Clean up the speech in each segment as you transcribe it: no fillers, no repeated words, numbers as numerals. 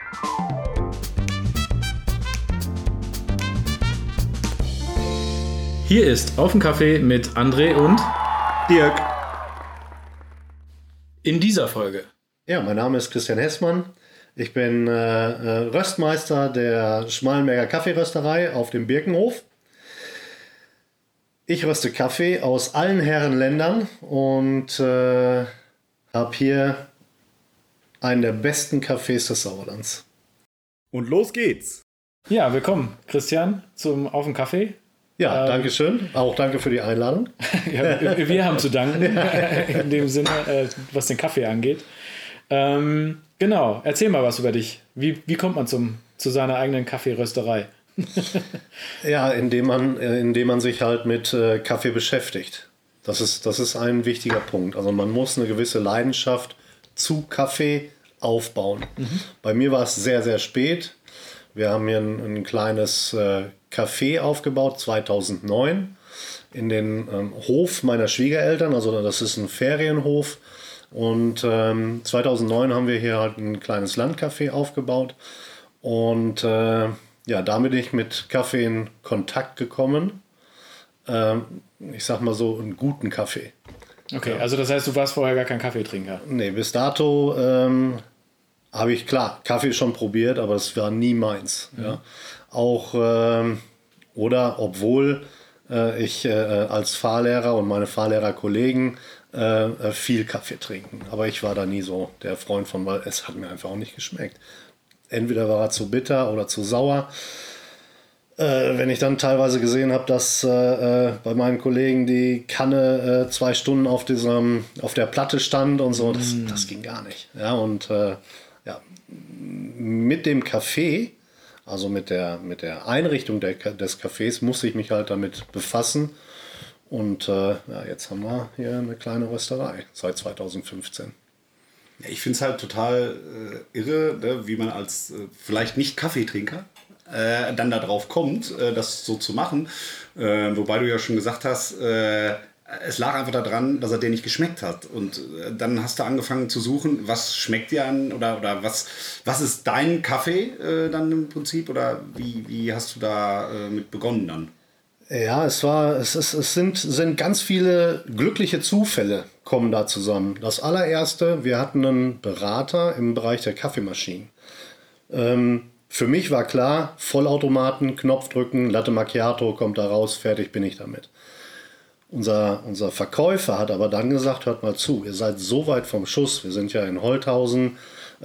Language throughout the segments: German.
Hier ist Auf den Kaffee mit André und Dirk. In dieser Folge. Ja, mein Name ist Christian Hessmann. Ich bin Röstmeister der Schmalenberger Kaffeerösterei auf dem Birkenhof. Ich röste Kaffee aus allen Herrenländern und habe hier einen der besten Cafés des Sauerlands. Und los geht's. Ja, willkommen, Christian, zum Auf den Kaffee. Ja, danke schön. Auch danke für die Einladung. Ja, wir haben zu danken, in dem Sinne, was den Kaffee angeht. Genau, erzähl mal was über dich. Wie kommt man zu seiner eigenen Kaffeerösterei? Ja, indem man sich halt mit Kaffee beschäftigt. Das ist ein wichtiger Punkt. Also man muss eine gewisse Leidenschaft zu Kaffee aufbauen. Bei mir war es sehr, sehr spät. Wir haben hier ein kleines Café aufgebaut, 2009, in den Hof meiner Schwiegereltern. Also das ist ein Ferienhof. Und 2009 haben wir hier halt ein kleines Landcafé aufgebaut. Und ja, da bin ich mit Kaffee in Kontakt gekommen. Ich sag mal so, einen guten Kaffee. Okay, ja. Also das heißt, du warst vorher gar kein Kaffeetrinker? Nee, bis dato habe ich, klar, Kaffee schon probiert, aber es war nie meins. Mhm. Ja. Auch, obwohl ich als Fahrlehrer und meine Fahrlehrerkollegen viel Kaffee trinken. Aber ich war da nie so der Freund von, weil es hat mir einfach auch nicht geschmeckt. Entweder war er zu bitter oder zu sauer. Wenn ich dann teilweise gesehen habe, dass bei meinen Kollegen die Kanne 2 Stunden auf der Platte stand und so, das ging gar nicht. Ja, und ja, mit dem Kaffee, also mit der Einrichtung des Cafés, musste ich mich halt damit befassen. Und ja, jetzt haben wir hier eine kleine Rösterei seit 2015. Ja, ich finde es halt total irre, ne, wie man als vielleicht nicht Kaffeetrinker dann darauf kommt, das so zu machen. Wobei du ja schon gesagt hast, es lag einfach daran, dass er dir nicht geschmeckt hat. Und dann hast du angefangen zu suchen, was schmeckt dir an oder was ist dein Kaffee dann im Prinzip? Oder wie hast du da mit begonnen dann? Ja, es sind ganz viele glückliche Zufälle kommen da zusammen. Das allererste, wir hatten einen Berater im Bereich der Kaffeemaschinen. Für mich war klar, Vollautomaten, Knopf drücken, Latte Macchiato kommt da raus, fertig bin ich damit. Unser Verkäufer hat aber dann gesagt, hört mal zu, ihr seid so weit vom Schuss, wir sind ja in Holthausen,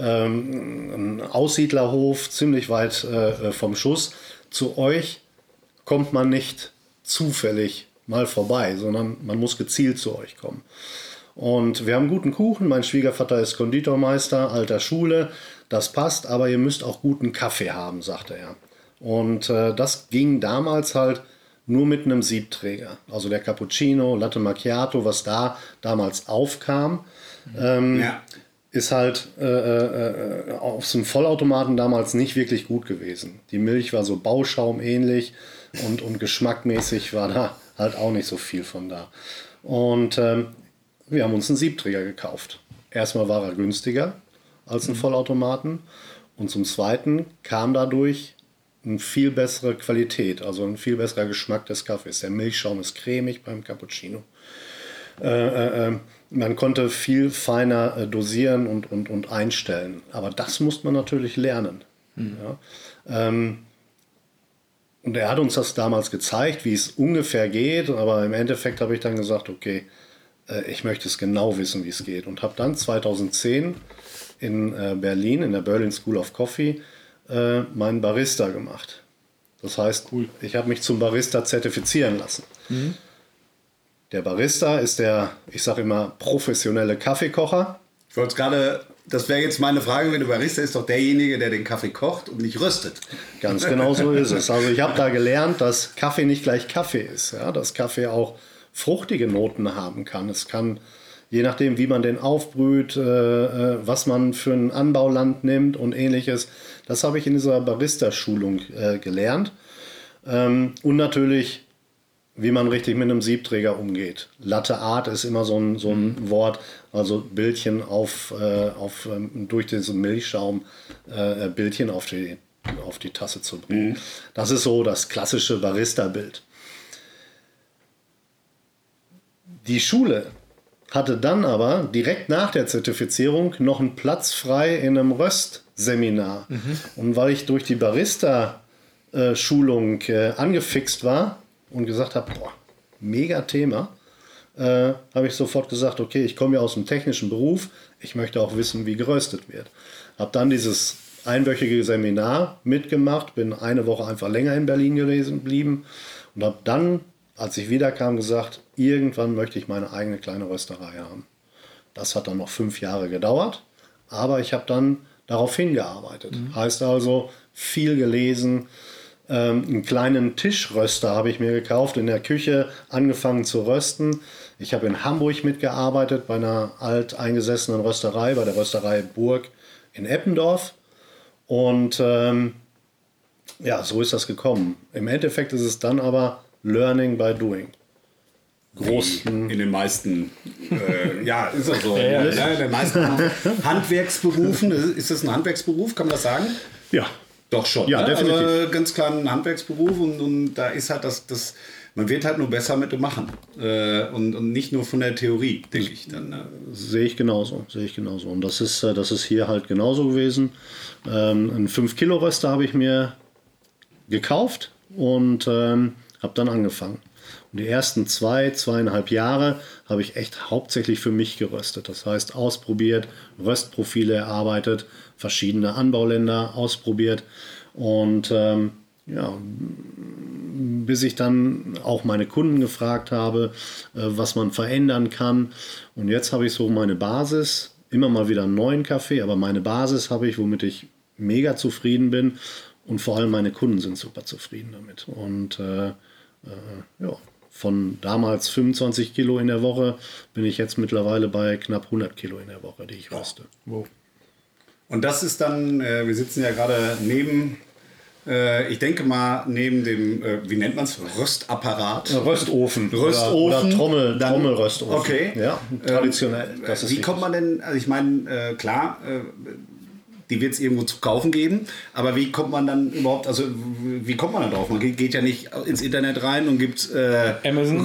ein Aussiedlerhof, ziemlich weit vom Schuss, zu euch kommt man nicht zufällig mal vorbei, sondern man muss gezielt zu euch kommen. Und wir haben guten Kuchen, mein Schwiegervater ist Konditormeister, alter Schule, das passt, aber ihr müsst auch guten Kaffee haben, sagte er. Und das ging damals halt nur mit einem Siebträger. Also der Cappuccino, Latte Macchiato, was da damals aufkam, ist halt auf so einem Vollautomaten damals nicht wirklich gut gewesen. Die Milch war so bauschaumähnlich und geschmackmäßig war da halt auch nicht so viel von da. Und wir haben uns einen Siebträger gekauft. Erstmal war er günstiger als ein Vollautomaten und zum Zweiten kam dadurch eine viel bessere Qualität, also ein viel besserer Geschmack des Kaffees. Der Milchschaum ist cremig beim Cappuccino. Man konnte viel feiner dosieren und einstellen. Aber das musste man natürlich lernen. Ja. Und er hat uns das damals gezeigt, wie es ungefähr geht. Aber im Endeffekt habe ich dann gesagt, okay, ich möchte es genau wissen, wie es geht. Und habe dann 2010 in Berlin, in der Berlin School of Coffee, meinen Barista gemacht. Das heißt, ich habe mich zum Barista zertifizieren lassen. Mhm. Der Barista ist der, ich sage immer, professionelle Kaffeekocher. Ich wollte gerade, das wäre jetzt meine Frage, wenn der Barista ist doch derjenige, der den Kaffee kocht und nicht röstet. Ganz genau so ist es. Also ich habe da gelernt, dass Kaffee nicht gleich Kaffee ist. Ja? Dass Kaffee auch fruchtige Noten haben kann. Es kann, je nachdem, wie man den aufbrüht, was man für ein Anbauland nimmt und ähnliches. Das habe ich in dieser Barista-Schulung gelernt. Und natürlich, wie man richtig mit einem Siebträger umgeht. Latte Art ist immer so ein Wort. also Bildchen durch diesen Milchschaum Bildchen auf die Tasse zu bringen. Das ist so das klassische Barista-Bild. Die Schule hatte dann aber direkt nach der Zertifizierung noch einen Platz frei in einem Röstseminar. Und weil ich durch die Barista-Schulung angefixt war und gesagt habe, boah, mega Thema, habe ich sofort gesagt, okay, ich komme ja aus dem technischen Beruf, ich möchte auch wissen, wie geröstet wird. Habe dann dieses einwöchige Seminar mitgemacht, bin eine Woche einfach länger in Berlin geblieben und habe dann, als ich wiederkam, gesagt, irgendwann möchte ich meine eigene kleine Rösterei haben. Das hat dann noch 5 Jahre gedauert, aber ich habe dann darauf hingearbeitet. Heißt also, viel gelesen, einen kleinen Tischröster habe ich mir gekauft, in der Küche angefangen zu rösten. Ich habe in Hamburg mitgearbeitet, bei einer alteingesessenen Rösterei, bei der Rösterei Burg in Eppendorf. Und ja, so ist das gekommen. Im Endeffekt ist es dann aber Learning by Doing. In den meisten, ja, ist das so. In den meisten Handwerksberufen, ist das ein Handwerksberuf, kann man das sagen? Ja. Doch schon. Ja, ne? definitiv. Also ganz klar ein Handwerksberuf und da ist halt das man wird halt nur besser mit dem Machen und nicht nur von der Theorie, denke ich dann. Sehe ich genauso. Und das ist hier halt genauso gewesen. Einen 5-Kilo-Röster habe ich mir gekauft und habe dann angefangen. Und die ersten 2,5 Jahre habe ich echt hauptsächlich für mich geröstet. Das heißt, ausprobiert, Röstprofile erarbeitet, verschiedene Anbauländer ausprobiert und ja, bis ich dann auch meine Kunden gefragt habe, was man verändern kann. Und jetzt habe ich so meine Basis, immer mal wieder einen neuen Kaffee, aber meine Basis habe ich, womit ich mega zufrieden bin. Und vor allem meine Kunden sind super zufrieden damit. Und ja, von damals 25 Kilo in der Woche bin ich jetzt mittlerweile bei knapp 100 Kilo in der Woche, die ich röste. Wow. Und das ist dann, wir sitzen ja gerade neben, ich denke mal, neben dem, wie nennt man es, Röstapparat? Röstofen. Röstofen. Oder Trommelröstofen. Okay. Ja, traditionell. Das ist wie kommt man denn, also ich meine, klar, die wird es irgendwo zu kaufen geben, aber wie kommt man dann überhaupt, also wie kommt man da drauf? Man geht ja nicht ins Internet rein und gibt Amazon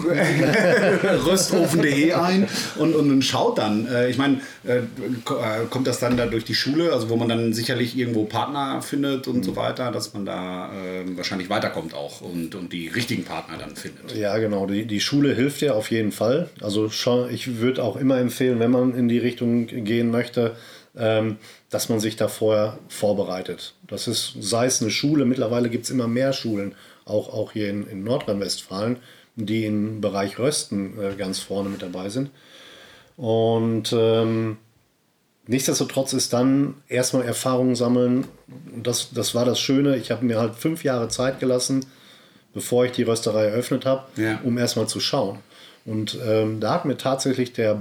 röstofen.de ein und schaut dann. Ich meine, kommt das dann da durch die Schule, also wo man dann sicherlich irgendwo Partner findet und so weiter, dass man da wahrscheinlich weiterkommt auch und die richtigen Partner dann findet. Ja, genau. Die Schule hilft ja auf jeden Fall. Also ich würde auch immer empfehlen, wenn man in die Richtung gehen möchte, dass man sich da vorher vorbereitet. Das ist, sei es eine Schule, mittlerweile gibt es immer mehr Schulen, auch hier in Nordrhein-Westfalen, die im Bereich Rösten ganz vorne mit dabei sind. Und nichtsdestotrotz ist dann erstmal Erfahrung sammeln. Das war das Schöne. Ich habe mir halt 5 Jahre Zeit gelassen, bevor ich die Rösterei eröffnet habe, um erstmal zu schauen. Und da hat mir tatsächlich der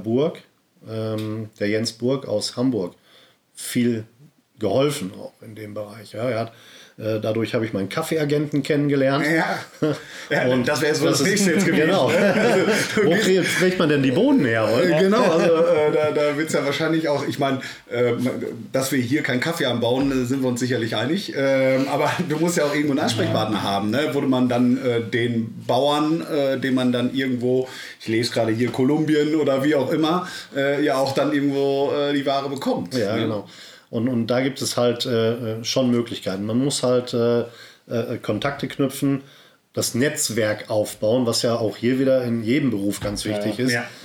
Jens Burg aus Hamburg, viel geholfen auch in dem Bereich. Ja, dadurch habe ich meinen Kaffeeagenten kennengelernt. Ja, und das wäre so das nächste jetzt gewesen. Genau. Wo kriegt man denn die Bohnen her? Oder? Genau, also da wird es ja wahrscheinlich auch, ich meine, dass wir hier keinen Kaffee anbauen, sind wir uns sicherlich einig. Aber du musst ja auch irgendwo einen Ansprechpartner haben, ne? Wo man dann den Bauern, den man dann irgendwo, ich lese gerade hier Kolumbien oder wie auch immer, ja auch dann irgendwo die Ware bekommt. Ja, ne? Genau. Und da gibt es halt schon Möglichkeiten. Man muss halt Kontakte knüpfen, das Netzwerk aufbauen, was ja auch hier wieder in jedem Beruf ganz wichtig ist. Ja.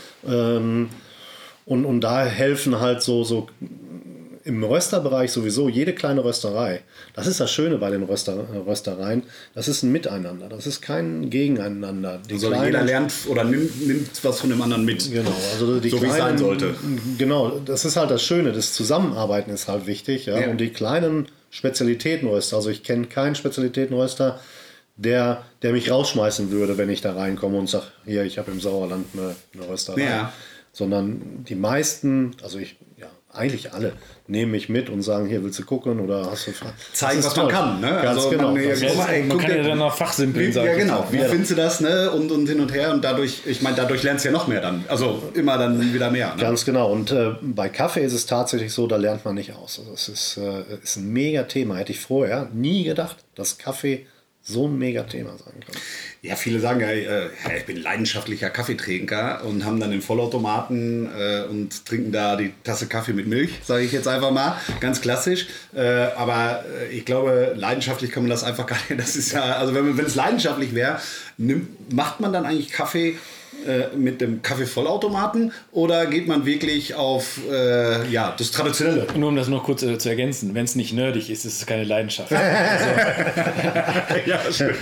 Und da helfen halt so im Rösterbereich sowieso jede kleine Rösterei. Das ist das Schöne bei den Röstereien. Das ist ein Miteinander. Das ist kein Gegeneinander. Also jeder lernt oder nimmt was von dem anderen mit. Genau. Also die so wie es sein sollte. Genau. Das ist halt das Schöne. Das Zusammenarbeiten ist halt wichtig. Ja? Und die kleinen Spezialitätenröster. Also ich kenne keinen Spezialitätenröster, der mich rausschmeißen würde, wenn ich da reinkomme und sage, hier, ich habe im Sauerland eine Rösterei. Ja. Sondern die meisten, eigentlich alle nehmen mich mit und sagen, hier, willst du gucken oder hast du Fragen? Zeigen, was man kann. Ne? Ganz genau. Man kann ja dann auch fachsimpeln sagen. Ja, genau. Wie findest du das? Ne? Und hin und her. Und dadurch, dadurch lernst du ja noch mehr dann. Also immer dann wieder mehr. Ne? Ganz genau. Und bei Kaffee ist es tatsächlich so, da lernt man nicht aus. Also es ist ein mega Thema. Hätte ich vorher nie gedacht, dass Kaffee so ein mega Thema sein kann. Ja, viele sagen ja, ich bin leidenschaftlicher Kaffeetrinker und haben dann den Vollautomaten und trinken da die Tasse Kaffee mit Milch, sage ich jetzt einfach mal, ganz klassisch. Aber ich glaube, leidenschaftlich kann man das einfach gar nicht. Das ist ja, also wenn es leidenschaftlich wäre, macht man dann eigentlich Kaffee mit dem Kaffee-Vollautomaten oder geht man wirklich auf das Traditionelle? Nur um das noch kurz zu ergänzen, wenn es nicht nerdig ist, ist es keine Leidenschaft. Ja, stimmt.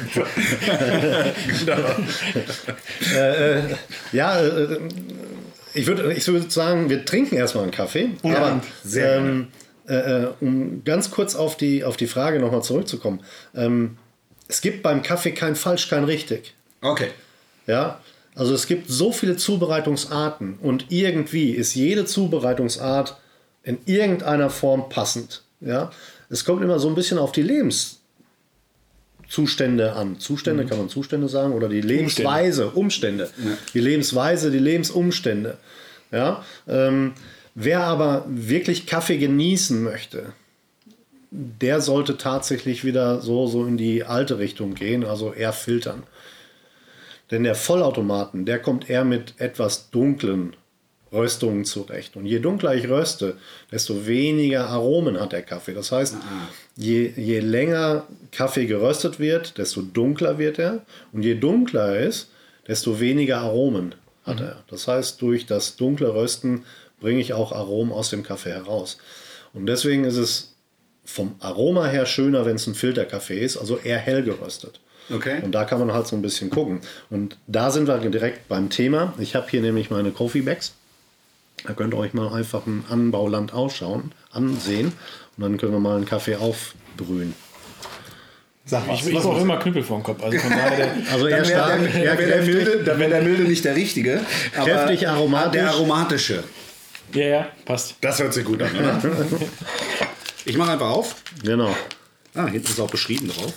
Ich würde sagen, wir trinken erstmal einen Kaffee. Ja, aber sehr um ganz kurz auf die Frage nochmal zurückzukommen. Es gibt beim Kaffee kein falsch, kein richtig. Okay. Ja, also es gibt so viele Zubereitungsarten und irgendwie ist jede Zubereitungsart in irgendeiner Form passend. Ja, es kommt immer so ein bisschen auf die Lebenszustände an. Zustände kann man Zustände sagen oder die Lebensweise, Umstände. Ja. Die Lebensweise, die Lebensumstände. Ja, wer aber wirklich Kaffee genießen möchte, der sollte tatsächlich wieder so in die alte Richtung gehen, also eher filtern. Denn der Vollautomaten, der kommt eher mit etwas dunklen Röstungen zurecht. Und je dunkler ich röste, desto weniger Aromen hat der Kaffee. Das heißt, je länger Kaffee geröstet wird, desto dunkler wird er. Und je dunkler er ist, desto weniger Aromen hat er. Das heißt, durch das dunkle Rösten bringe ich auch Aromen aus dem Kaffee heraus. Und deswegen ist es vom Aroma her schöner, wenn es ein Filterkaffee ist, also eher hell geröstet. Okay. Und da kann man halt so ein bisschen gucken. Und da sind wir direkt beim Thema. Ich habe hier nämlich meine Coffee Bags. Da könnt ihr euch mal einfach ein Anbauland ansehen. Und dann können wir mal einen Kaffee aufbrühen. Sag was. Ich brauche immer Knüppel vor dem Kopf. Also von daher, dann wäre der milde nicht der richtige. Kräftig aromatisch. Der aromatische. Ja, passt. Das hört sich gut an, oder? Ich mache einfach auf. Genau. Hinten ist auch beschrieben drauf.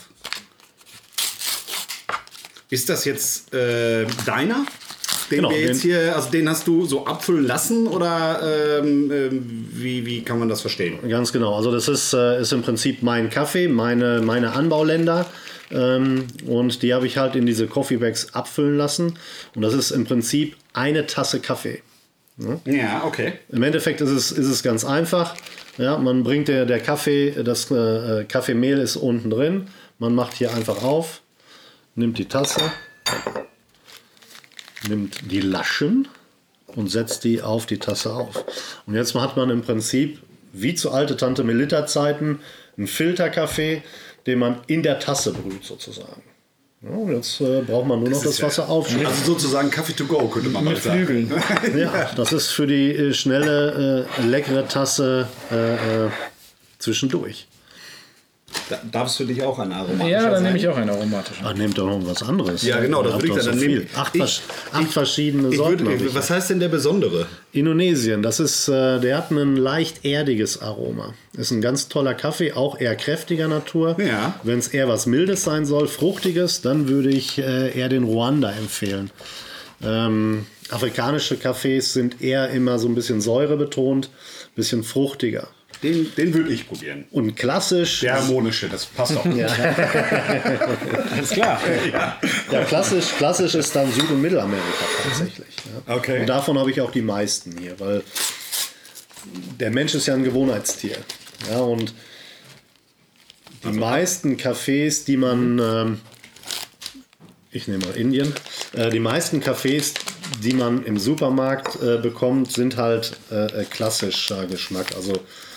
Ist das jetzt deiner? Den wir jetzt hier, also den hast du so abfüllen lassen oder wie kann man das verstehen? Ganz genau. Also das ist im Prinzip mein Kaffee, meine Anbauländer. Und die habe ich halt in diese Coffee Bags abfüllen lassen. Und das ist im Prinzip eine Tasse Kaffee. Ja, okay. Im Endeffekt ist es ganz einfach. Ja, man bringt der Kaffee, das Kaffeemehl ist unten drin. Man macht hier einfach auf, nimmt die Tasse, nimmt die Laschen und setzt die auf die Tasse auf. Und jetzt hat man im Prinzip, wie zu alte Tante Melitta-Zeiten, einen Filterkaffee, den man in der Tasse brüht sozusagen. Ja, und jetzt braucht man nur noch das Wasser aufschütten. Also sozusagen Kaffee to go, könnte man mal sagen. Flügeln. Ja, das ist für die schnelle, leckere Tasse zwischendurch. Darfst du dich auch ein aromatischer Ja, dann sein? nehme ich auch einen aromatischen. Nehmt doch noch was anderes. Ja, genau, das Ihr würde ich habt dann doch so nehmen. viel. Acht verschiedene Sorten. Was heißt denn der Besondere? Indonesien, das ist, der hat ein leicht erdiges Aroma. Ist ein ganz toller Kaffee, auch eher kräftiger Natur. Ja. Wenn es eher was Mildes sein soll, Fruchtiges, dann würde ich eher den Ruanda empfehlen. Afrikanische Kaffees sind eher immer so ein bisschen säurebetont, ein bisschen fruchtiger. Den würde ich probieren. Und klassisch. Der harmonische, das passt auch. Ja. Alles klar. Ja, klassisch ist dann Süd- und Mittelamerika tatsächlich. Ja. Okay. Und davon habe ich auch die meisten hier, weil der Mensch ist ja ein Gewohnheitstier. Ja, und die meisten Cafés, die man, ich nehme mal Indien, die meisten Cafés, die man im Supermarkt bekommt, sind halt klassischer Geschmack. Also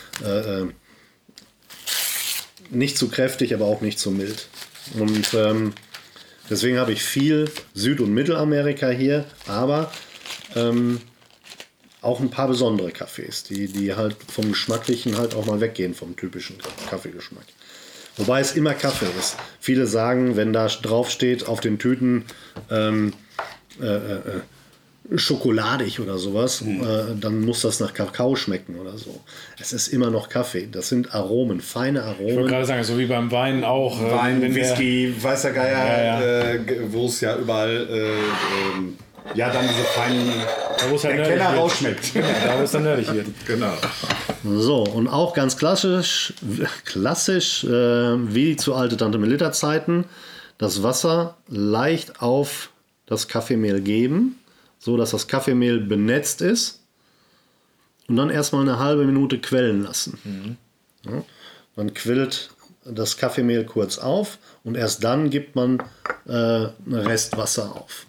nicht zu kräftig, aber auch nicht zu mild. Und deswegen habe ich viel Süd- und Mittelamerika hier, aber auch ein paar besondere Cafés, die halt vom Geschmacklichen halt auch mal weggehen vom typischen Kaffeegeschmack. Wobei es immer Kaffee ist. Viele sagen, wenn da drauf steht auf den Tüten schokoladig oder sowas, dann muss das nach Kakao schmecken oder so. Es ist immer noch Kaffee. Das sind Aromen, feine Ich wollte Aromen. gerade sagen, so wie beim Wein auch. Wein, wenn Whisky, weißer Geier, wo es ja überall dann diese feinen da wo es halt der nerdig Kenner wird. rausschmeckt. Genau, da wo es dann nerdig wird. Genau. So, und auch ganz klassisch wie zu alte Tante Melitta Zeiten, das Wasser leicht auf das Kaffeemehl geben, so dass das Kaffeemehl benetzt ist und dann erstmal eine halbe Minute quellen lassen. Ja, dann quillt das Kaffeemehl kurz auf und erst dann gibt man Restwasser auf.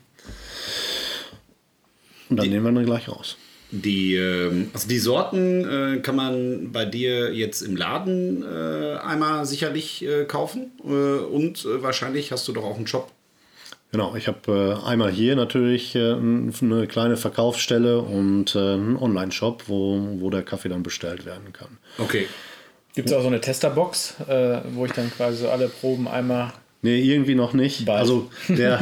Und dann nehmen wir dann gleich raus. Die Sorten kann man bei dir jetzt im Laden einmal sicherlich kaufen und wahrscheinlich hast du doch auch einen Shop. Genau, ich habe einmal hier natürlich eine kleine Verkaufsstelle und einen Online-Shop, wo der Kaffee dann bestellt werden kann. Okay. Gibt es auch so eine Testerbox, wo ich dann quasi so alle Proben einmal... Nee, irgendwie noch nicht. Bald. Also ja,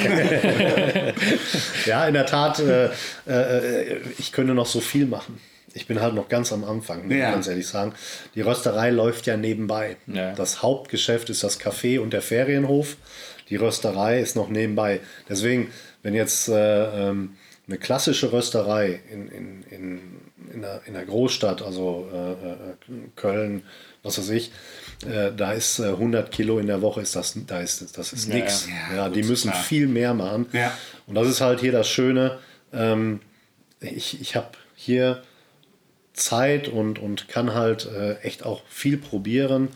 in der Tat, ich könnte noch so viel machen. Ich bin halt noch ganz am Anfang, muss ich ganz ehrlich sagen. Die Rösterei läuft ja nebenbei. Ja. Das Hauptgeschäft ist das Café und der Ferienhof. Die Rösterei ist noch nebenbei. Deswegen, wenn jetzt eine klassische Rösterei in der Großstadt, also Köln, was weiß ich, da ist 100 Kilo in der Woche, das ist nichts. Ja, die müssen viel mehr machen. Ja. Und das ist halt hier das Schöne. Ich habe hier Zeit und kann halt echt auch viel probieren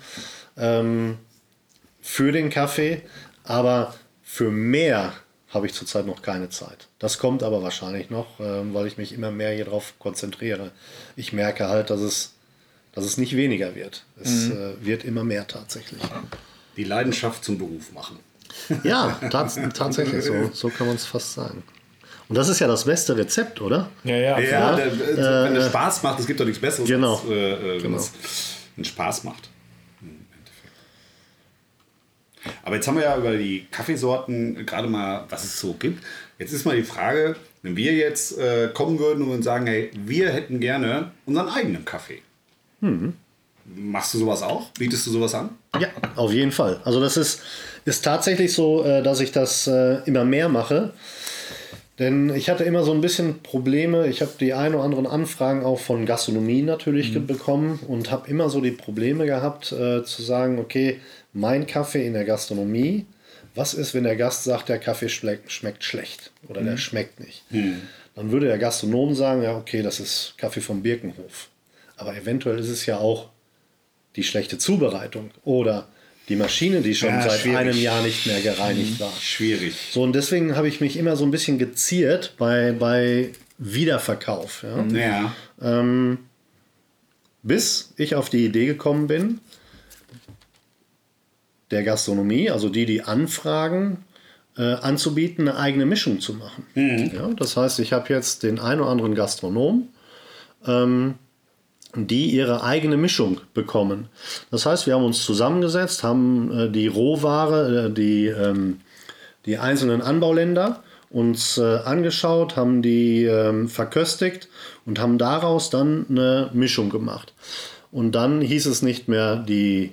für den Kaffee, aber für mehr habe ich zurzeit noch keine Zeit. Das kommt aber wahrscheinlich noch, weil ich mich immer mehr hier drauf konzentriere. Ich merke halt, dass es nicht weniger wird. Es wird immer mehr tatsächlich. Die Leidenschaft zum Beruf machen. Ja, tatsächlich, so kann man es fast sagen. Und das ist ja das beste Rezept, oder? Ja, Wenn es Spaß macht, es gibt doch nichts Besseres, Genau. als wenn es einen Spaß macht. Aber jetzt haben wir ja über die Kaffeesorten gerade mal, was es so gibt. Jetzt ist mal die Frage, wenn wir jetzt kommen würden und sagen, hey, wir hätten gerne unseren eigenen Kaffee. Machst du sowas auch? Bietest du sowas an? Ja, auf jeden Fall. Also das ist tatsächlich so, dass ich das immer mehr mache. Denn ich hatte immer so ein bisschen Probleme. Ich habe die ein oder anderen Anfragen auch von Gastronomie natürlich bekommen und habe immer so die Probleme gehabt, zu sagen, okay, mein Kaffee in der Gastronomie, was ist, wenn der Gast sagt, der Kaffee schmeckt schlecht oder der schmeckt nicht? Dann würde der Gastronom sagen, ja okay, das ist Kaffee vom Birkenhof. Aber eventuell ist es ja auch die schlechte Zubereitung oder die Maschine, die schon seit einem Jahr nicht mehr gereinigt war. Schwierig. So, und deswegen habe ich mich immer so ein bisschen geziert bei Wiederverkauf. Ja? Bis ich auf die Idee gekommen bin, der Gastronomie, also die anfragen, anzubieten, eine eigene Mischung zu machen. Ja, das heißt, ich habe jetzt den einen oder anderen Gastronom, die ihre eigene Mischung bekommen. Das heißt, wir haben uns zusammengesetzt, haben die Rohware, die einzelnen Anbauländer uns angeschaut, haben die verköstigt und haben daraus dann eine Mischung gemacht. Und dann hieß es nicht mehr die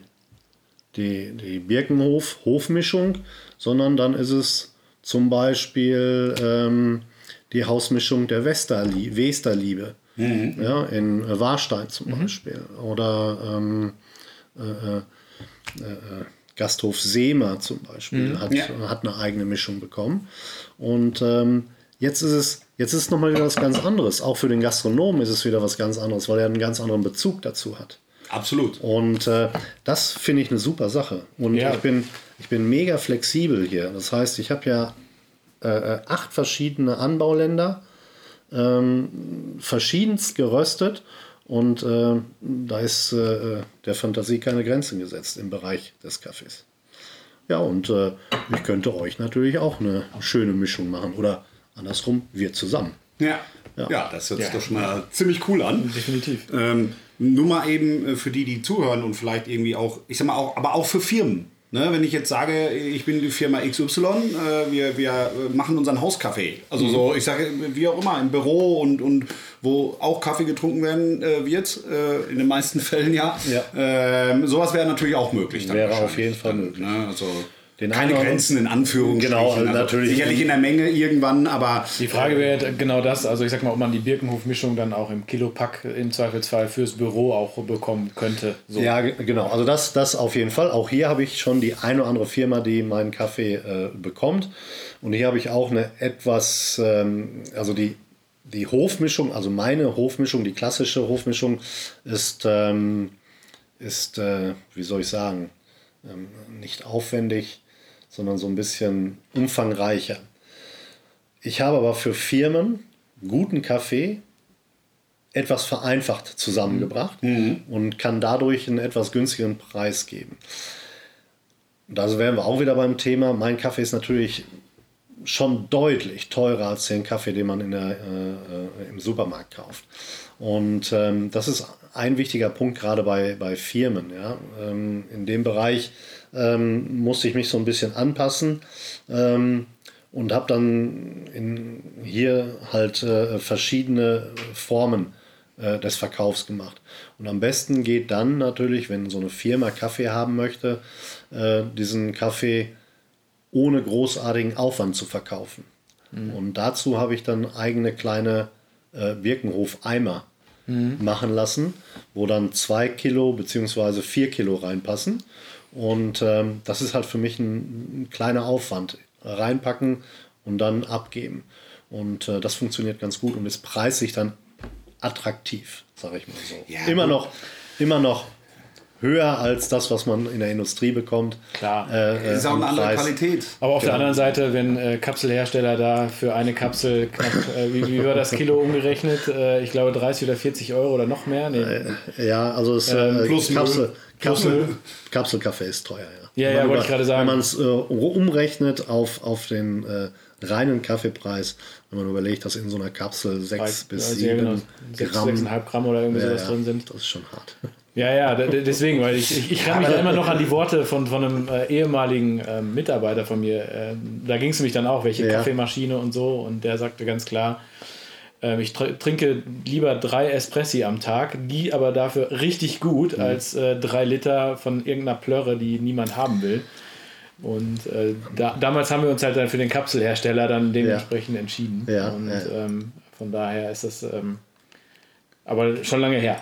Birkenhof-Hofmischung, sondern dann ist es zum Beispiel die Hausmischung der Westerliebe. Ja, in Warstein zum Beispiel. Oder Gasthof Seemer zum Beispiel hat eine eigene Mischung bekommen. Und jetzt ist es nochmal wieder was ganz anderes. Auch für den Gastronomen ist es wieder was ganz anderes, weil er einen ganz anderen Bezug dazu hat. Absolut. Und das finde ich eine super Sache. Und ich bin mega flexibel hier. Das heißt, ich habe ja 8 verschiedene Anbauländer, verschiedenst geröstet. Und da ist der Fantasie keine Grenzen gesetzt im Bereich des Kaffees. Ja, und ich könnte euch natürlich auch eine schöne Mischung machen. Oder andersrum, wir zusammen. Ja, das hört sich doch schon mal ziemlich cool an. Definitiv. Nur mal eben für die zuhören und vielleicht irgendwie auch, ich sag mal, aber auch für Firmen. Ne, wenn ich jetzt sage, ich bin die Firma XY, wir machen unseren Hauskaffee. Also so, ich sage, wie auch immer, im Büro und wo auch Kaffee getrunken werden wird, in den meisten Fällen ja. Sowas wäre natürlich auch möglich. Wäre auf jeden Fall möglich. Ne, also keine Grenzen in Anführungsstrichen. Genau, also natürlich. Sicherlich in der Menge irgendwann, aber... Die Frage wäre genau das, also ich sag mal, ob man die Birkenhof-Mischung dann auch im Kilopack im Zweifelsfall fürs Büro auch bekommen könnte. So. Ja, genau, also das auf jeden Fall. Auch hier habe ich schon die eine oder andere Firma, die meinen Kaffee bekommt. Und hier habe ich auch eine etwas, also die Hofmischung, also meine Hofmischung, die klassische Hofmischung ist wie soll ich sagen, nicht aufwendig, sondern so ein bisschen umfangreicher. Ich habe aber für Firmen guten Kaffee etwas vereinfacht zusammengebracht und kann dadurch einen etwas günstigeren Preis geben. Und da wären wir auch wieder beim Thema. Mein Kaffee ist natürlich schon deutlich teurer als den Kaffee, den man im Supermarkt kauft. Und das ist ein wichtiger Punkt gerade bei Firmen. Ja? In dem Bereich musste ich mich so ein bisschen anpassen und habe dann hier halt verschiedene Formen des Verkaufs gemacht. Und am besten geht dann natürlich, wenn so eine Firma Kaffee haben möchte, diesen Kaffee ohne großartigen Aufwand zu verkaufen. Und dazu habe ich dann eigene kleine Birkenhof-Eimer machen lassen, wo dann 2 Kilo bzw. 4 Kilo reinpassen. Und das ist halt für mich ein kleiner Aufwand. Reinpacken und dann abgeben. Und das funktioniert ganz gut und ist preislich dann attraktiv, sage ich mal so. Ja, immer noch höher als das, was man in der Industrie bekommt. Klar. Ist auch eine andere Qualität. Aber auf der anderen Seite, wenn Kapselhersteller da für eine Kapsel knapp, wie war das Kilo umgerechnet? Ich glaube 30 oder 40 Euro oder noch mehr. Nee. Ja, also plus Kapselkaffee ist teuer. Ja, wollte ich gerade sagen. Wenn man es umrechnet auf den reinen Kaffeepreis, wenn man überlegt, dass in so einer Kapsel 6 bis 7 Gramm, 6,5 Gramm oder irgendwie sowas drin sind. Das ist schon hart. Ja, deswegen, weil ich kann mich da immer noch an die Worte von einem ehemaligen Mitarbeiter von mir, da ging es nämlich dann auch, welche Kaffeemaschine und so, und der sagte ganz klar, ich trinke lieber 3 Espressi am Tag, die aber dafür richtig gut, als 3 Liter von irgendeiner Plörre, die niemand haben will. Und damals haben wir uns halt dann für den Kapselhersteller dann dementsprechend entschieden. Von daher ist das aber schon lange her.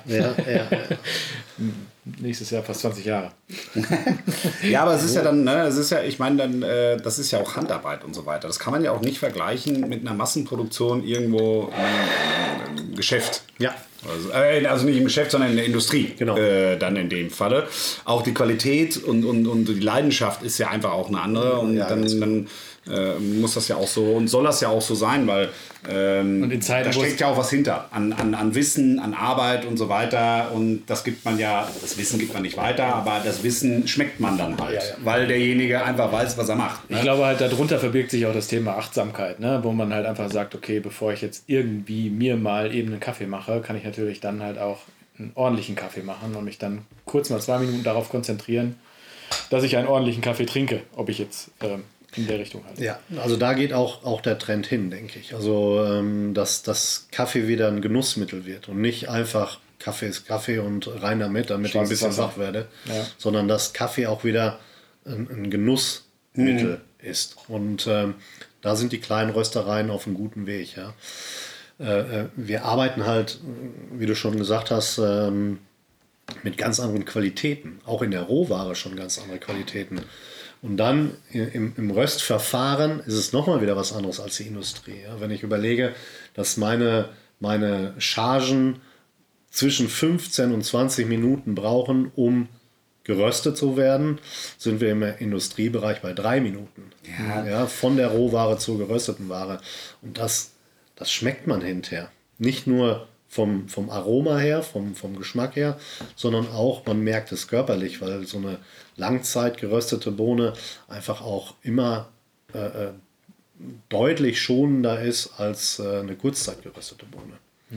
Nächstes Jahr fast 20 Jahre. Ja, aber es ist ja dann, ne, es ist ja, ich meine dann, das ist ja auch Handarbeit und so weiter. Das kann man ja auch nicht vergleichen mit einer Massenproduktion irgendwo im Geschäft. Ja. Also nicht im Geschäft, sondern in der Industrie. Genau. Dann in dem Falle. Auch die Qualität und die Leidenschaft ist ja einfach auch eine andere. Und dann muss das ja auch so und soll das ja auch so sein, weil und in Zeiten, da steckt ja auch was hinter. An Wissen, an Arbeit und so weiter. Und das Wissen gibt man nicht weiter, aber das Wissen schmeckt man dann halt. Weil derjenige einfach weiß, was er macht. Ne? Ich glaube halt, darunter verbirgt sich auch das Thema Achtsamkeit, ne? Wo man halt einfach sagt, okay, bevor ich jetzt irgendwie mir mal eben einen Kaffee mache, kann ich natürlich dann halt auch einen ordentlichen Kaffee machen und mich dann kurz mal 2 Minuten darauf konzentrieren, dass ich einen ordentlichen Kaffee trinke, ob ich jetzt in der Richtung halt. Ja, also da geht auch der Trend hin, denke ich. Also, dass Kaffee wieder ein Genussmittel wird und nicht einfach Kaffee ist Kaffee und rein damit ich ein bisschen wach werde, sondern dass Kaffee auch wieder ein Genussmittel ist. Und da sind die kleinen Röstereien auf einem guten Weg. Ja. Wir arbeiten halt, wie du schon gesagt hast, mit ganz anderen Qualitäten. Auch in der Rohware schon ganz andere Qualitäten. Und dann im Röstverfahren ist es nochmal wieder was anderes als die Industrie. Ja? Wenn ich überlege, dass meine Chargen zwischen 15 und 20 Minuten brauchen, um geröstet zu werden, sind wir im Industriebereich bei 3 Minuten. Ja, von der Rohware zur gerösteten Ware. Und das schmeckt man hinterher. Nicht nur vom Aroma her, vom Geschmack her, sondern auch, man merkt es körperlich, weil so eine Langzeit geröstete Bohne einfach auch immer deutlich schonender ist als eine Kurzzeit geröstete Bohne.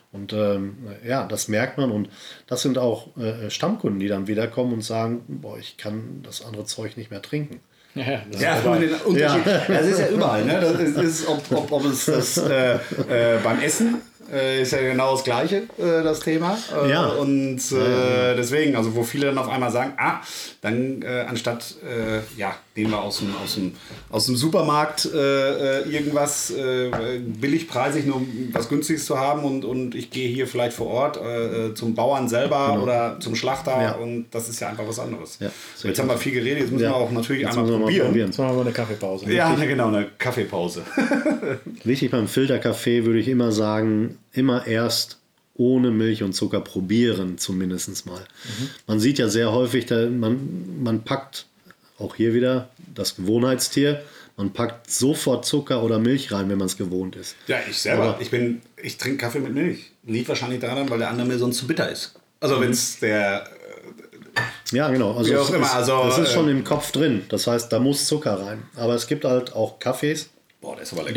Und ja, das merkt man und das sind auch Stammkunden, die dann wiederkommen und sagen, boah, ich kann das andere Zeug nicht mehr trinken. Ja, den Unterschied. Das ist ja überall. Ne? Das ist, ob es das beim Essen ist ja genau das Gleiche, das Thema. Und deswegen, also wo viele dann auf einmal sagen, dann anstatt nehmen wir aus dem Supermarkt irgendwas billigpreisig, nur um was Günstiges zu haben und ich gehe hier vielleicht vor Ort zum Bauern selber oder zum Schlachter und das ist ja einfach was anderes. Ja, jetzt haben wir viel geredet, jetzt müssen wir auch natürlich einmal probieren. Jetzt machen wir eine Kaffeepause. Ja, genau, eine Kaffeepause. Wichtig beim Filterkaffee würde ich immer sagen, immer erst ohne Milch und Zucker probieren, zumindest mal. Man sieht ja sehr häufig, man packt, auch hier wieder, das Gewohnheitstier, man packt sofort Zucker oder Milch rein, wenn man es gewohnt ist. Ja, ich selber, ich trinke Kaffee mit Milch. Liegt wahrscheinlich daran, weil der andere mir sonst zu bitter ist. Also wenn es der... Ja, genau. Also das ist schon im Kopf drin. Das heißt, da muss Zucker rein. Aber es gibt halt auch Kaffees, boah, der ist aber lecker.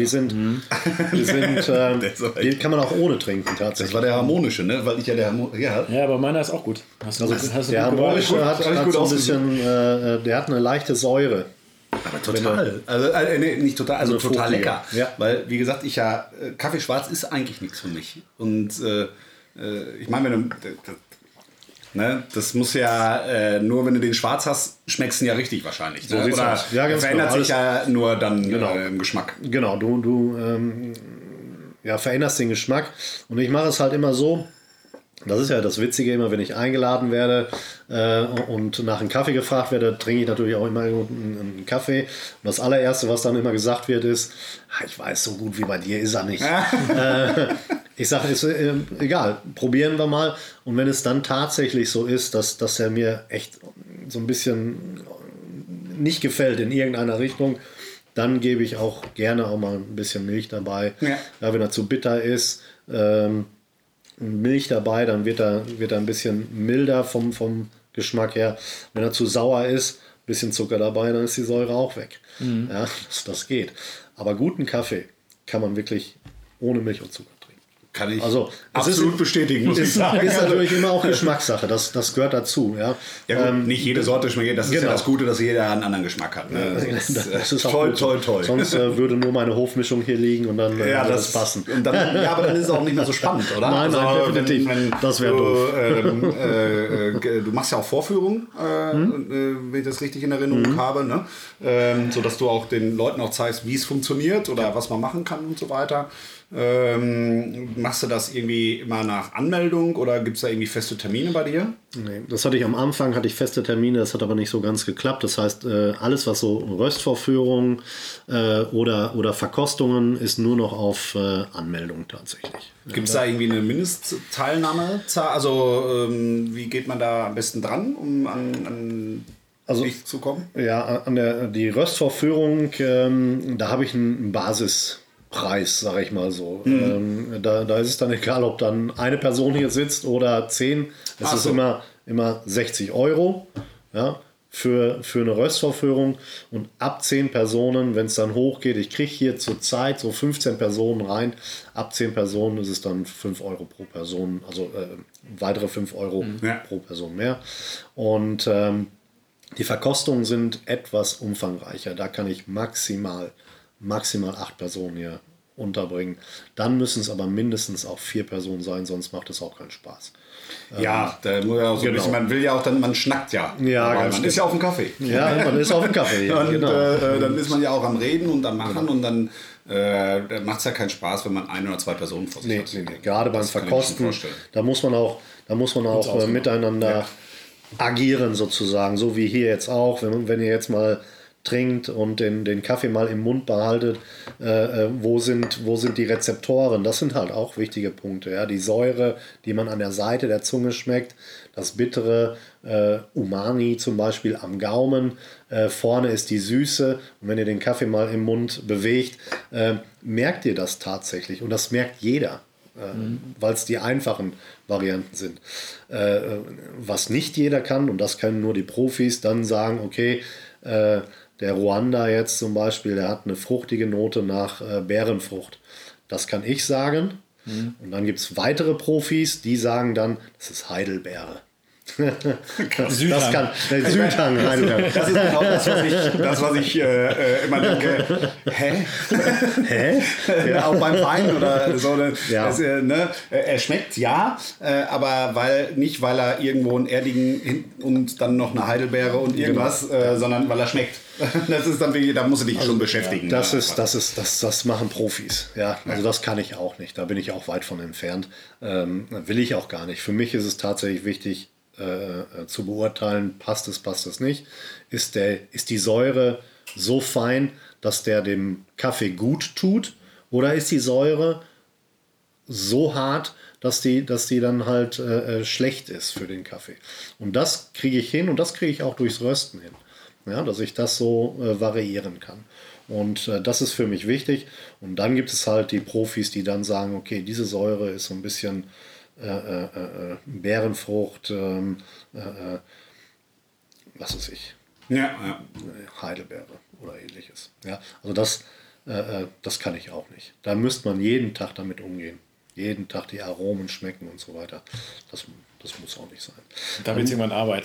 Die kann man auch ohne trinken tatsächlich. Das war der harmonische, ne? Weil ich ja der harmonische. Ja, aber meiner ist auch gut. Der harmonische hat so ein bisschen, der hat eine leichte Säure. Aber total. Nicht total, also total lecker. Ja. Weil, wie gesagt, Kaffee schwarz ist eigentlich nichts für mich. Und ich meine, wenn du... Ne, das muss ja nur, wenn du den schwarz hast, schmeckst du ihn ja richtig wahrscheinlich. Ne? So oder verändert sich ja nur dann im Geschmack. Genau, du veränderst den Geschmack. Und ich mache es halt immer so, das ist ja das Witzige, immer wenn ich eingeladen werde und nach einem Kaffee gefragt werde, trinke ich natürlich auch immer einen Kaffee. Und das allererste, was dann immer gesagt wird, ist, ich weiß, so gut wie bei dir ist er nicht. Ich sage, ist egal, probieren wir mal. Und wenn es dann tatsächlich so ist, dass er mir echt so ein bisschen nicht gefällt in irgendeiner Richtung, dann gebe ich auch gerne auch mal ein bisschen Milch dabei. Ja, wenn er zu bitter ist, Milch dabei, dann wird er ein bisschen milder vom Geschmack her. Wenn er zu sauer ist, ein bisschen Zucker dabei, dann ist die Säure auch weg. Ja, das geht. Aber guten Kaffee kann man wirklich ohne Milch und Zucker trinken. Kann ich absolut bestätigen, muss ich sagen. Ist natürlich immer auch Geschmackssache, das gehört dazu. Ja, gut, nicht jede Sorte schmeckt, das ist ja das Gute, dass jeder einen anderen Geschmack hat. Ne? Das ist toll. Sonst würde nur meine Hofmischung hier liegen und dann würde das passen. Und dann, aber dann ist es auch nicht mehr so spannend, oder? Nein, definitiv. Das wäre doof. Du machst ja auch Vorführungen, wenn ich das richtig in Erinnerung habe, ne? Sodass du auch den Leuten auch zeigst, wie es funktioniert oder was man machen kann und so weiter. Machst du das irgendwie immer nach Anmeldung oder gibt es da irgendwie feste Termine bei dir? Nee, das hatte ich am Anfang, feste Termine, das hat aber nicht so ganz geklappt. Das heißt, alles was so Röstvorführungen oder Verkostungen ist nur noch auf Anmeldung tatsächlich. Gibt es da irgendwie eine Mindestteilnahmezahl? Also wie geht man da am besten dran, um an dich zu kommen? Ja, die Röstvorführung, da habe ich einen Basispreis, sage ich mal so. Da ist es dann egal, ob dann eine Person hier sitzt oder 10. Es ist immer 60 €, ja, für eine Röstvorführung. Und ab 10 Personen, wenn es dann hochgeht, ich kriege hier zurzeit so 15 Personen rein. Ab 10 Personen ist es dann 5 € pro Person, also weitere 5 € pro Person mehr. Und die Verkostungen sind etwas umfangreicher. Da kann ich maximal 8 Personen hier unterbringen. Dann müssen es aber mindestens auch 4 Personen sein, sonst macht es auch keinen Spaß. Ja, da muss ja auch so ein bisschen, man will ja auch dann, man schnackt ja. Man ist ja auf dem Kaffee. Ja, man ist auf dem Kaffee. Ja, und dann ist man ja auch am Reden und am Machen und dann macht es ja keinen Spaß, wenn man 1 oder 2 Personen vor sich hat. Nee. Gerade beim Verkosten, da muss man auch miteinander agieren sozusagen, so wie hier jetzt auch, wenn ihr jetzt mal trinkt und den Kaffee mal im Mund behaltet, wo sind die Rezeptoren? Das sind halt auch wichtige Punkte. Ja? Die Säure, die man an der Seite der Zunge schmeckt, das bittere Umami zum Beispiel am Gaumen, vorne ist die Süße und wenn ihr den Kaffee mal im Mund bewegt, merkt ihr das tatsächlich und das merkt jeder. Weil es die einfachen Varianten sind. Was nicht jeder kann, und das können nur die Profis, dann sagen, okay, der Ruanda jetzt zum Beispiel, der hat eine fruchtige Note nach Beerenfrucht. Das kann ich sagen, Und dann gibt es weitere Profis, die sagen dann, das ist Heidelbeere. Südhang. Südhang, Heidelbeere. Das ist genau das, was ich immer denke. Hä? Ja. Auch beim Wein oder so. Ja. Er schmeckt, ja, aber weil er irgendwo einen erdigen und dann noch eine Heidelbeere und irgendwas, sondern weil er schmeckt. Das ist dann wirklich, da musst du dich schon beschäftigen. Das machen Profis. Ja, also das kann ich auch nicht. Da bin ich auch weit von entfernt. Will ich auch gar nicht. Für mich ist es tatsächlich wichtig, zu beurteilen, passt es nicht. Ist die Säure so fein, dass der dem Kaffee gut tut? Oder ist die Säure so hart, dass die dann halt schlecht ist für den Kaffee? Und das kriege ich hin und das kriege ich auch durchs Rösten hin. Ja, dass ich das so variieren kann. Und das ist für mich wichtig. Und dann gibt es halt die Profis, die dann sagen, okay, diese Säure ist so ein bisschen Beerenfrucht, was weiß ich, Heidelbeere oder ähnliches. Ja, also das kann ich auch nicht. Da müsste man jeden Tag damit umgehen. Jeden Tag die Aromen schmecken und so weiter. Das muss auch nicht sein. Da wird irgendwann Arbeit.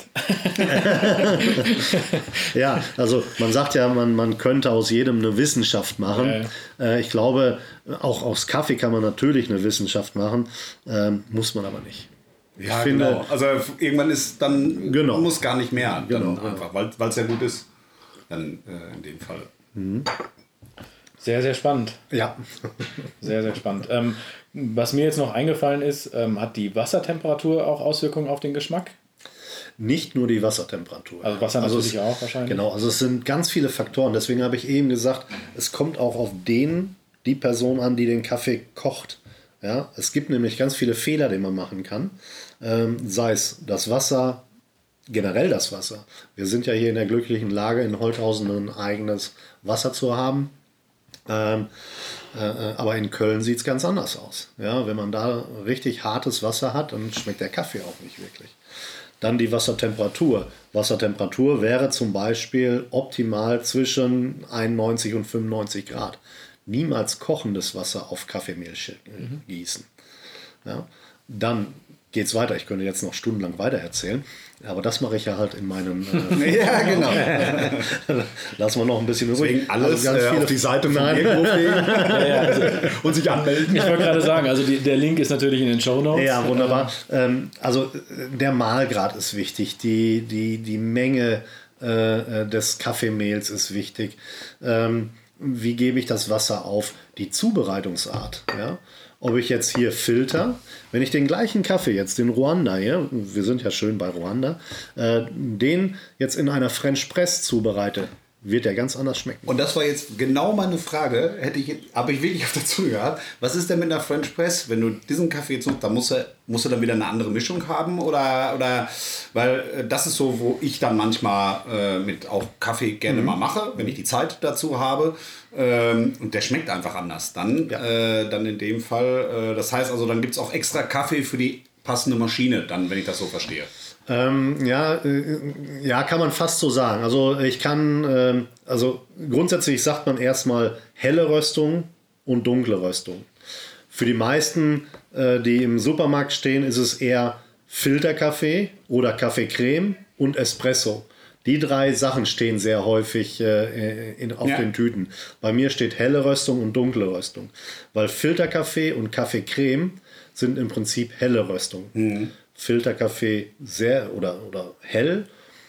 Ja, also man sagt ja, man könnte aus jedem eine Wissenschaft machen. Ja. Ich glaube, auch aus Kaffee kann man natürlich eine Wissenschaft machen, muss man aber nicht. Ich finde, genau. Also irgendwann ist dann, muss gar nicht mehr. Dann einfach, weil es ja gut ist. Dann in dem Fall. Mhm. Sehr, sehr spannend. Ja. Sehr, sehr spannend. Was mir jetzt noch eingefallen ist, hat die Wassertemperatur auch Auswirkungen auf den Geschmack? Nicht nur die Wassertemperatur. Also Wasser natürlich auch wahrscheinlich. Genau, also es sind ganz viele Faktoren. Deswegen habe ich eben gesagt, es kommt auch auf die Person an, die den Kaffee kocht. Ja, es gibt nämlich ganz viele Fehler, die man machen kann. Sei es das Wasser, generell das Wasser. Wir sind ja hier in der glücklichen Lage, in Holthausen ein eigenes Wasser zu haben. Aber in Köln sieht es ganz anders aus. Ja, wenn man da richtig hartes Wasser hat, dann schmeckt der Kaffee auch nicht wirklich. Dann die Wassertemperatur. Wassertemperatur wäre zum Beispiel optimal zwischen 91 und 95 Grad. Niemals kochendes Wasser auf Kaffeemehl gießen. Ja, dann geht es weiter. Ich könnte jetzt noch stundenlang weiter erzählen, aber das mache ich ja halt in meinem... ja, genau. Lassen wir noch ein bisschen übrig. Alles auf die Seite von Mirko und sich anmelden. Ich wollte gerade sagen, also der Link ist natürlich in den Shownotes. Ja, wunderbar. Also der Mahlgrad ist wichtig, die Menge des Kaffeemehls ist wichtig. Wie gebe ich das Wasser auf? Die Zubereitungsart, ja? Ob ich jetzt hier filter, wenn ich den gleichen Kaffee jetzt, den Ruanda hier, wir sind ja schön bei Ruanda, den jetzt in einer French Press zubereite, wird der ganz anders schmecken. Und das war jetzt genau meine Frage, habe ich wirklich auf der Zunge gehabt. Was ist denn mit einer French Press? Wenn du diesen Kaffee jetzt nutzt, dann musst du dann wieder eine andere Mischung haben? Oder weil das ist so, wo ich dann manchmal mit auch Kaffee gerne mal mache, wenn ich die Zeit dazu habe. Und der schmeckt einfach anders. Dann in dem Fall, das heißt also, dann gibt es auch extra Kaffee für die passende Maschine, dann, wenn ich das so verstehe. Ja, kann man fast so sagen. Also ich kann, grundsätzlich sagt man erstmal helle Röstung und dunkle Röstung. Für die meisten, die im Supermarkt stehen, ist es eher Filterkaffee oder Kaffeecreme und Espresso. Die 3 Sachen stehen sehr häufig auf den Tüten. Bei mir steht helle Röstung und dunkle Röstung. Weil Filterkaffee und Kaffeecreme sind im Prinzip helle Röstung. Mhm. Filterkaffee sehr oder hell.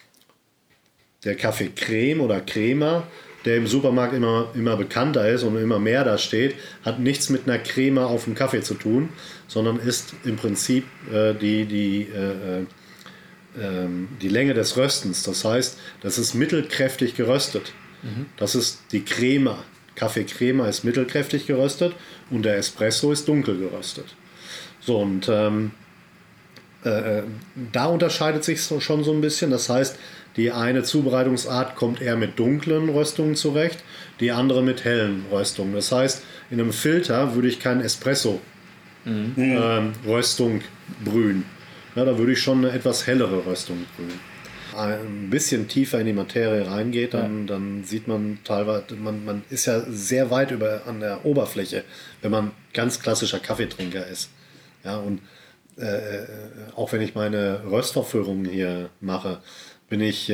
Der Kaffeecreme oder Crema, der im Supermarkt immer bekannter ist und immer mehr da steht, hat nichts mit einer Creme auf dem Kaffee zu tun, sondern ist im Prinzip die Länge des Röstens. Das heißt, das ist mittelkräftig geröstet. Mhm. Das ist die Crema. Kaffeecrema ist mittelkräftig geröstet und der Espresso ist dunkel geröstet. So, und da unterscheidet sich schon so ein bisschen. Das heißt, die eine Zubereitungsart kommt eher mit dunklen Röstungen zurecht, die andere mit hellen Röstungen. Das heißt, in einem Filter würde ich kein Espresso-Röstung brühen. Ja, da würde ich schon eine etwas hellere Röstung brühen. ein bisschen tiefer in die Materie reingeht, dann sieht man teilweise, man ist ja sehr weit an der Oberfläche, wenn man ganz klassischer Kaffeetrinker ist. Ja, und auch wenn ich meine Röstverführungen hier mache, bin ich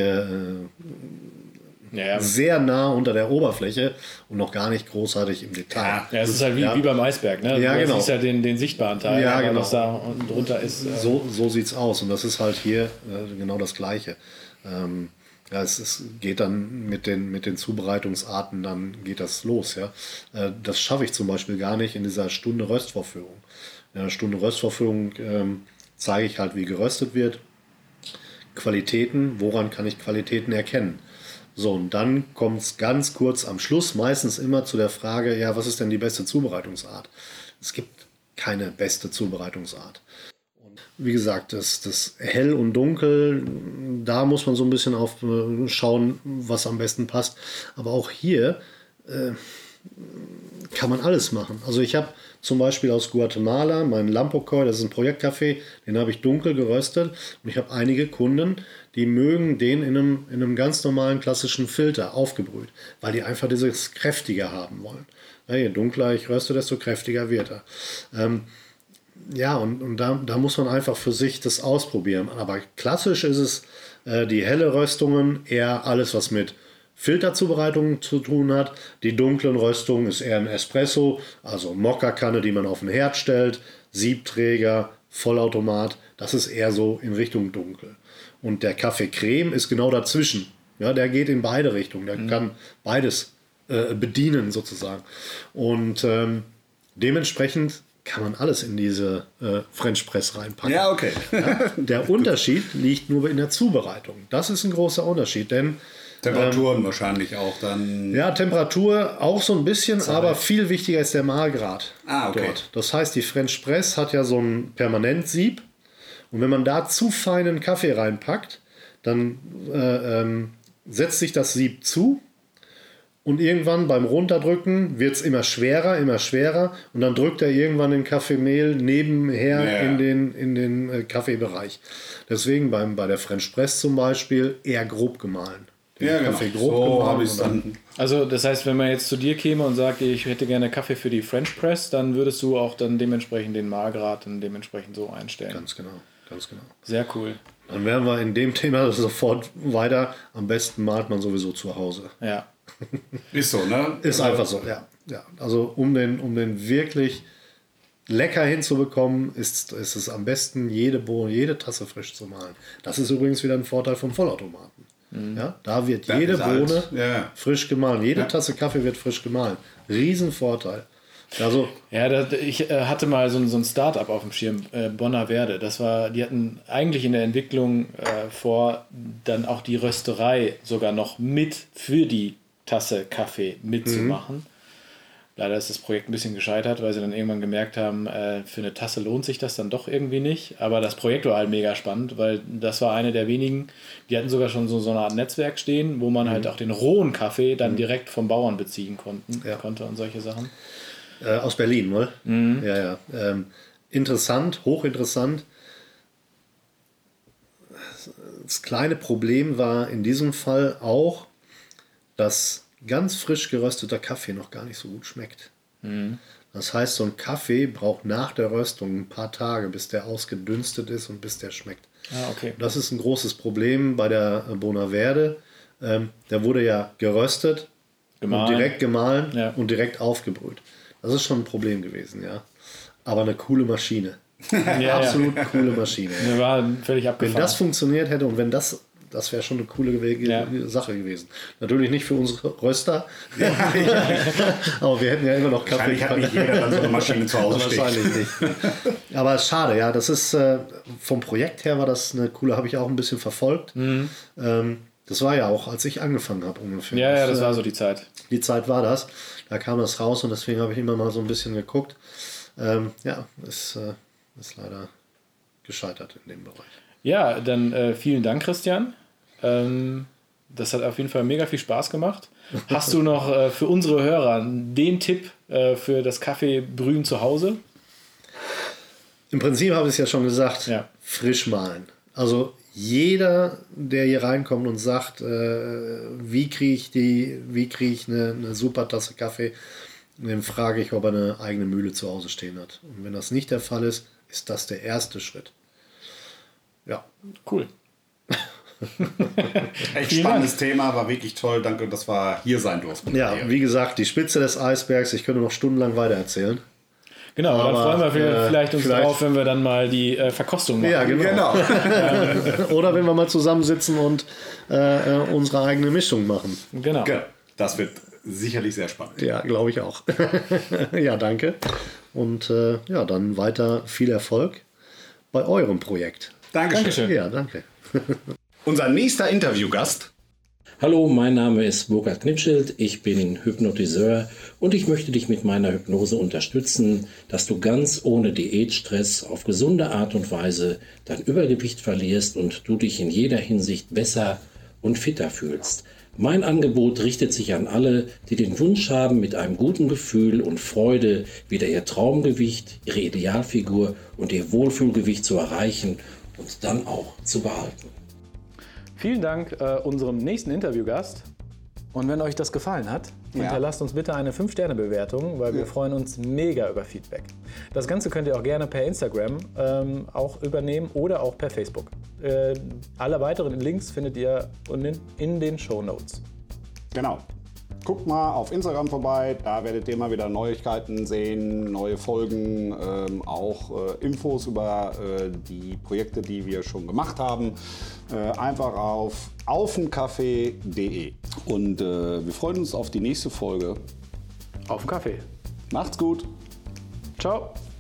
sehr nah unter der Oberfläche und noch gar nicht großartig im Detail. Ja, es ist halt wie beim Eisberg, ne? Ja, genau. Du siehst ja den sichtbaren Teil, ja, aber genau. was da unten drunter ist. So sieht es aus und das ist halt hier genau das Gleiche. Es geht dann mit den Zubereitungsarten, dann geht das los. Ja? Das schaffe ich zum Beispiel gar nicht in dieser Stunde Röstvorführung. In einer Stunde Röstvorführung zeige ich halt, wie geröstet wird, Qualitäten, woran kann ich Qualitäten erkennen. So, und dann kommt es ganz kurz am Schluss meistens immer zu der Frage, ja, was ist denn die beste Zubereitungsart? Es gibt keine beste Zubereitungsart. Und wie gesagt, das Hell und Dunkel, da muss man so ein bisschen auf schauen, was am besten passt. Aber auch hier kann man alles machen. Also ich habe zum Beispiel aus Guatemala meinen Lampocoy, das ist ein Projektkaffee, den habe ich dunkel geröstet und ich habe einige Kunden, die mögen den in einem ganz normalen klassischen Filter aufgebrüht, weil die einfach dieses kräftiger haben wollen. Ja, je dunkler ich röste, desto kräftiger wird er. Und da muss man einfach für sich das ausprobieren. Aber klassisch ist es die helle Röstungen, eher alles, was mit Filterzubereitung zu tun hat. Die dunklen Röstungen ist eher ein Espresso, also Mokka-Kanne, die man auf den Herd stellt, Siebträger, Vollautomat. Das ist eher so in Richtung dunkel. Und der Kaffee Creme ist genau dazwischen. Ja, der geht in beide Richtungen. Der kann beides bedienen sozusagen. Und dementsprechend kann man alles in diese French Press reinpacken. Ja, okay. Ja, der Unterschied liegt nur in der Zubereitung. Das ist ein großer Unterschied, denn Temperaturen wahrscheinlich auch dann. Ja, Temperatur auch so ein bisschen, aber viel wichtiger ist der Mahlgrad okay. dort. Das heißt, die French Press hat ja so ein Permanentsieb und wenn man da zu feinen Kaffee reinpackt, dann setzt sich das Sieb zu und irgendwann beim Runterdrücken wird es immer schwerer und dann drückt er irgendwann den Kaffeemehl nebenher in den Kaffeebereich. Deswegen bei der French Press zum Beispiel eher grob gemahlen. Kaffee grob gemahlen. Also das heißt, wenn man jetzt zu dir käme und sagt, ich hätte gerne Kaffee für die French Press, dann würdest du auch dann dementsprechend den Mahlgrad dann dementsprechend so einstellen. Ganz genau. Sehr cool. Dann wären wir in dem Thema sofort weiter. Am besten malt man sowieso zu Hause. Ja. Ist so, ne? Ist einfach so, ja. Also um den wirklich lecker hinzubekommen, ist es am besten, jede Bohne, jede Tasse frisch zu mahlen. Das ist übrigens wieder ein Vorteil vom Vollautomaten. Ja, da wird jede Bohne frisch gemahlen. Jede Tasse Kaffee wird frisch gemahlen. Riesenvorteil. Also, ich hatte mal so ein Start-up auf dem Schirm, Bonner Werde. Die hatten eigentlich in der Entwicklung vor, dann auch die Rösterei sogar noch mit für die Tasse Kaffee mitzumachen. Leider ist das Projekt ein bisschen gescheitert, weil sie dann irgendwann gemerkt haben, für eine Tasse lohnt sich das dann doch irgendwie nicht. Aber das Projekt war halt mega spannend, weil das war eine der wenigen, die hatten sogar schon so eine Art Netzwerk stehen, wo man halt auch den rohen Kaffee dann direkt vom Bauern beziehen konnte und solche Sachen. Aus Berlin, ne? Ja. Interessant, hochinteressant. Das kleine Problem war in diesem Fall auch, dass ganz frisch gerösteter Kaffee noch gar nicht so gut schmeckt. Das heißt, so ein Kaffee braucht nach der Röstung ein paar Tage, bis der ausgedünstet ist und bis der schmeckt. Okay. Das ist ein großes Problem bei der Bonner Werde. Der wurde ja geröstet, und direkt gemahlen und direkt aufgebrüht. Das ist schon ein Problem gewesen, ja. Aber eine coole Maschine. Absolut coole Maschine. Ja. War völlig abgefahren. Wenn das funktioniert hätte und wenn das wäre schon eine coole Sache gewesen. Natürlich nicht für unsere Röster. Aber wir hätten ja immer noch Kaffee. Wahrscheinlich hat nicht jeder dann so eine Maschine zu Hause stehen. Wahrscheinlich nicht. Aber schade, ja. Das ist vom Projekt her war das eine coole, habe ich auch ein bisschen verfolgt. Das war ja auch, als ich angefangen habe ungefähr. Ja, das war so die Zeit. Die Zeit war das. Da kam das raus und deswegen habe ich immer mal so ein bisschen geguckt. Ist leider gescheitert in dem Bereich. Ja, dann vielen Dank, Christian. Das hat auf jeden Fall mega viel Spaß gemacht. Hast du noch für unsere Hörer den Tipp für das Kaffeebrühen zu Hause? Im Prinzip habe ich es ja schon gesagt, frisch mahlen. Also jeder, der hier reinkommt und sagt, wie kriege ich eine super Tasse Kaffee, den frage ich, ob er eine eigene Mühle zu Hause stehen hat. Und wenn das nicht der Fall ist, ist das der erste Schritt. Ja. Cool. Echt spannendes Thema, war wirklich toll. Danke, dass wir hier sein durften. Ja, wie gesagt, die Spitze des Eisbergs. Ich könnte noch stundenlang weitererzählen. Genau, aber dann freuen wir vielleicht uns drauf, wenn wir dann mal die Verkostung machen. Ja, genau. Oder wenn wir mal zusammensitzen und unsere eigene Mischung machen. Genau. Das wird sicherlich sehr spannend. Ja, glaube ich auch. Ja, danke. Und dann weiter viel Erfolg bei eurem Projekt. Dankeschön. Ja, danke. Unser nächster Interviewgast. Hallo, mein Name ist Burkhard Knipschild, ich bin Hypnotiseur und ich möchte dich mit meiner Hypnose unterstützen, dass du ganz ohne Diätstress auf gesunde Art und Weise dein Übergewicht verlierst und du dich in jeder Hinsicht besser und fitter fühlst. Mein Angebot richtet sich an alle, die den Wunsch haben, mit einem guten Gefühl und Freude wieder ihr Traumgewicht, ihre Idealfigur und ihr Wohlfühlgewicht zu erreichen und dann auch zu behalten. Vielen Dank unserem nächsten Interviewgast. Und wenn euch das gefallen hat, hinterlasst uns bitte eine 5-Sterne-Bewertung, weil wir freuen uns mega über Feedback. Das Ganze könnt ihr auch gerne per Instagram auch übernehmen oder auch per Facebook. Alle weiteren Links findet ihr in den Shownotes. Genau. Guckt mal auf Instagram vorbei, da werdet ihr immer wieder Neuigkeiten sehen, neue Folgen, auch Infos über die Projekte, die wir schon gemacht haben. Einfach auf aufenkaffee.de. Und wir freuen uns auf die nächste Folge. Auf den Kaffee. Macht's gut. Ciao.